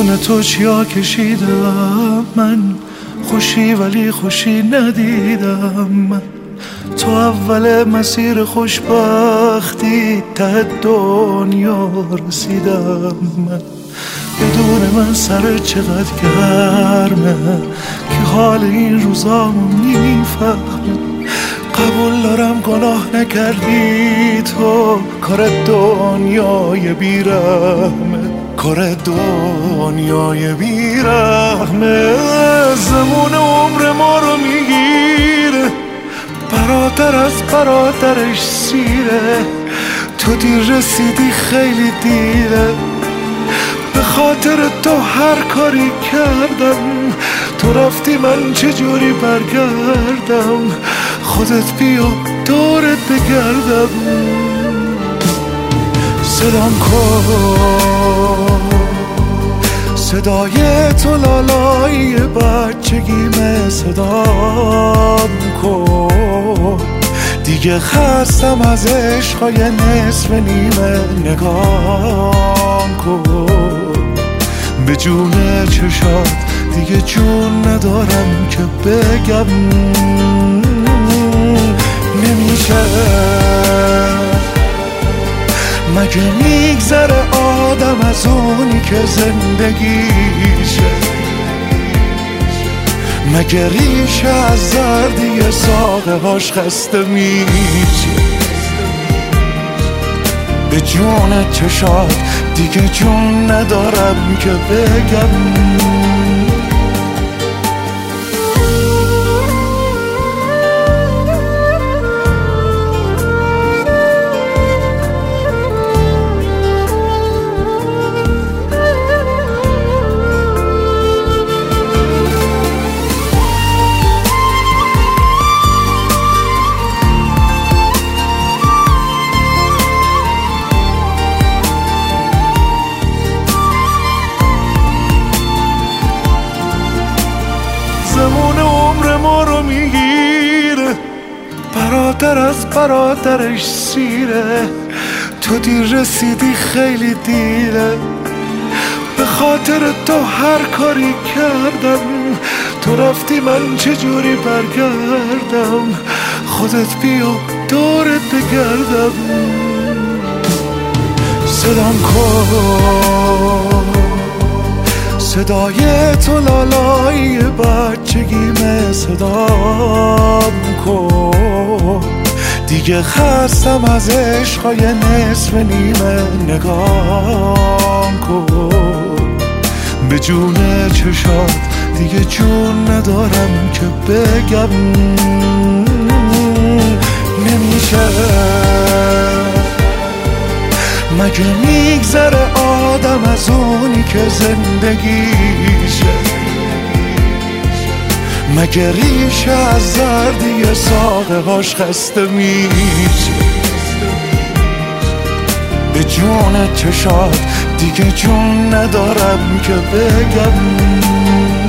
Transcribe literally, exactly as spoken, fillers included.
بدون تو چیا کشیدم من، خوشی ولی خوشی ندیدم من. تو اول مسیر خوشبختی ته دنیا رسیدم من. بدون من سر چقدر گرمه که حال این روزامو میفهمه. قبول دارم گناه نکردی تو، کار دنیای بیرحمه، کار دنیای بیرحمه. زمان عمر ما رو میگیره، برادر از برادرش سیره. تو دیر رسیدی خیلی دیره، به خاطر تو هر کاری کردم. تو رفتی من چجوری برگردم، خودت بیا دورت بگردم. صدام کن صدای تو لالای بچگیمه، صدام کن دیگه خستم از عشقای نصف نیمه. نگام کن به جون چشات، دیگه جون ندارم که بگم. نمیشه مگه میگذره آدم از اونی که زندگیشه، مگه ریشه از زردی ساقه هاش خسته میشه. به جون چشات دیگه جون ندارم که بگم. زمان عمر ما رو میگیره، برادر از برادرش سیره. تو دیر رسیدی خیلی دیره، به خاطر تو هر کاری کردم. تو رفتی من چجوری برگردم، خودت بیا دورت بگردم. صدام کن صدای تو لالای بچگیمه، صدام کن دیگه خستم از عشقای نصف نیمه. نگام کن به جون چشات، دیگه جون ندارم که بگم. نمیشه مگه میگذره آدم از اونی که زندگیشه، مگه ریشه از زردی ساقه هاش خسته میشه. به جون چشات دیگه جون ندارم که بگم.